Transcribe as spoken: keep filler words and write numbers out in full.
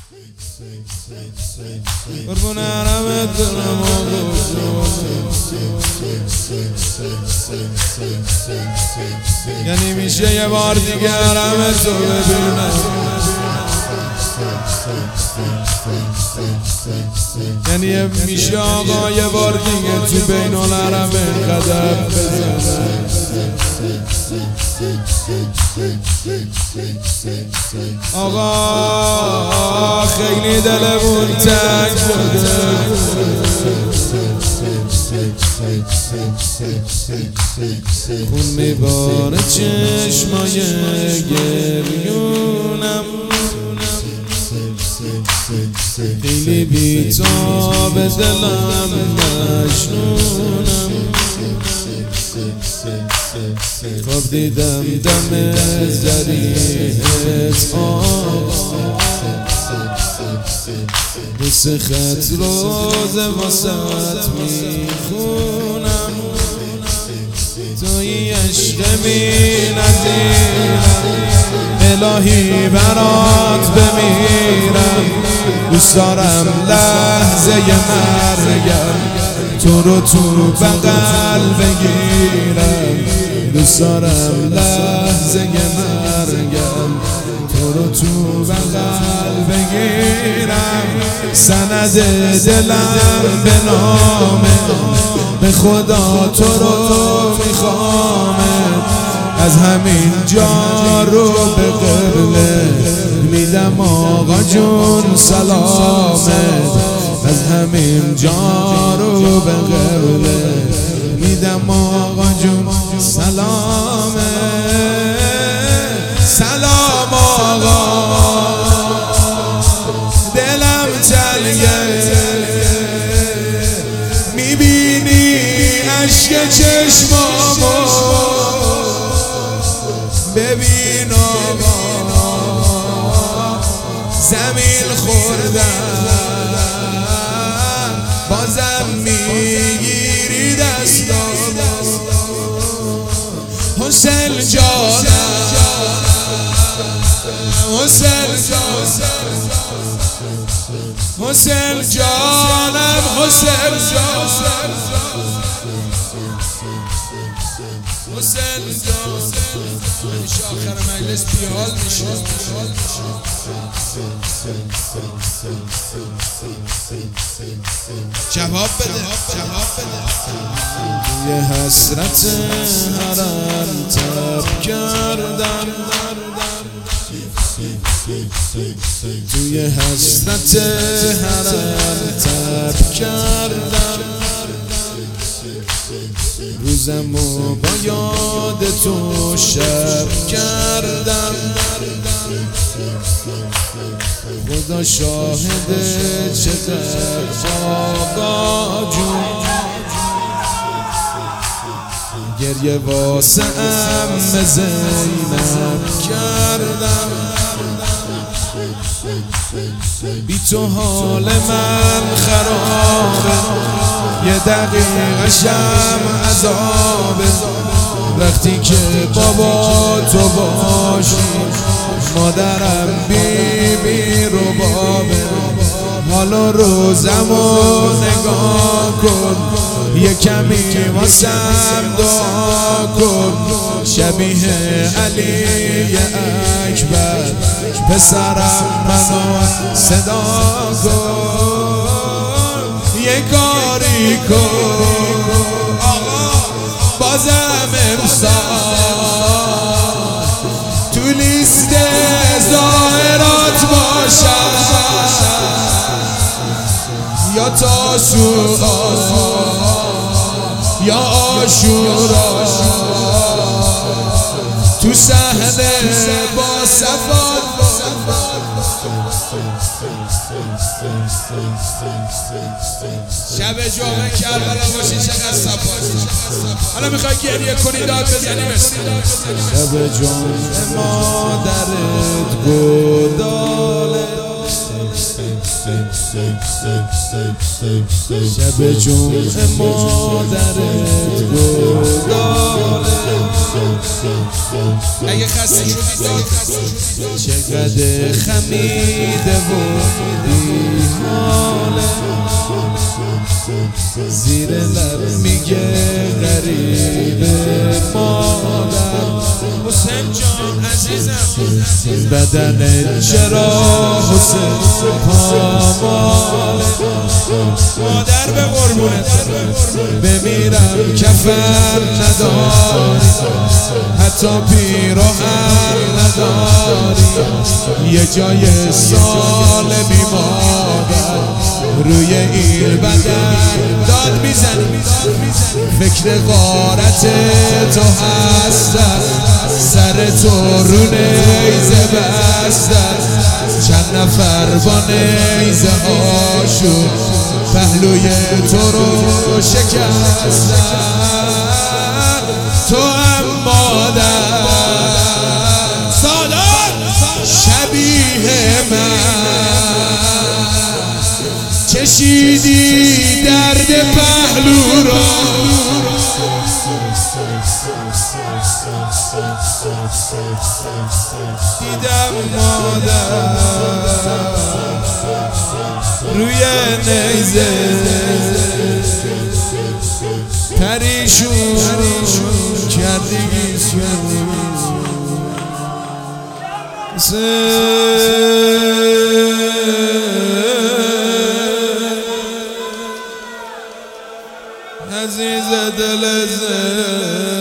قربون عربت دلم یعنی میشه یه بار دیگه عربت رو ببینم، یعنی میشه آقا یه بار دیگه تو بین الحرمین قدم بزنم. آقا خیلی دلمون تنگ شده، خون میباره چشمای گریونم، خیلی بیتاب دلم مجنونم. خواب دیدم دم زریحت آقا، بوس خط روز واسط میخونم، توی عشق بی نظیرم، الهی برات بمیرم. دوست دارم لحظه مرگم تو رو تو بغل بگیرم، دوست دارم لحظه مرگم تو رو تو بغل بگیرم. سند دلم به نامه، به خدا تو رو میخوامه، از همین جا رو به قبله میدم آقا جون سلامه، از همین جا رو به قبله میدم آقا جون سلامه. سلام آقا دلم تنگه، میبینی عشق چشمامو، ببین آقا زمین خوردم بازم میگیری دستامو. حسین جانم حسین جانم حسین جانم حسین جانم حسین جانم میشه آخر مجلس بیحال میشه. جواب بده جواب بده. یه حسرت حرم تب کردم، توی حسرت حرم تب کردم، روزمو با یاد تو شب کردم. خدا شاهده چقدر آقا جون، گریه واسه ام زینب کردم. بی تو حال من خرابه، یه دقیقه شم عذابه، وقتی که بابا تو باشی مادرم بی بی رو بابه. حالا روزمو نگاه کن، یه کمی واسم دعا کن، شبیه علی اکبر پسرم منو صدا کن. یه کاری کن آقا بازم امسال تو لیست ظاهرات باشم، یا تاسوعا یا عاشورا تو صحنه با صفات. شب جمعه کربلا باشی چقدر صفاست. حالا میخوای گریه کنی داد بزنیم. شب جمعه مادرت گداله شب جمعه مادرت گرداله اگه خسته شدی داد چقدر خمیده و بیحاله زیر لب میگه غریبه مادر حسین جان عزیزم بدن چرا حسین پاماله مادر به قربونت بمیرم کفن نداری حتی پیراهن نداری یه جای سالمی مادر روی این بدن داد میزنی فکر غارت تو هستم سر تو رو نیزه بستم چند نفر با نیزه هاشون پهلوی تو رو شکستن تو هم مادر سالار شبیه من چشیدی درد پهلو را دیدم مادر روی نیزه پریشون کردی عزیز دل